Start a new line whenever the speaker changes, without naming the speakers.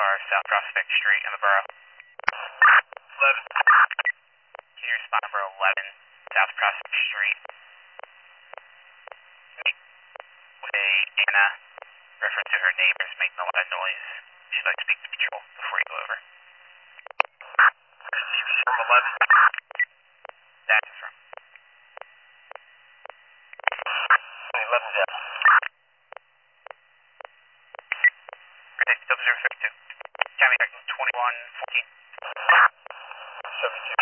car South Prospect Street in the borough. 11. Can you respond number 11, South Prospect Street? With a Anna, reference to her neighbors making a lot of noise. She'd like to speak to patrol before you go over. Received from 11. That is from 11 Jeff. Observer 32. County Direction 2114. 72.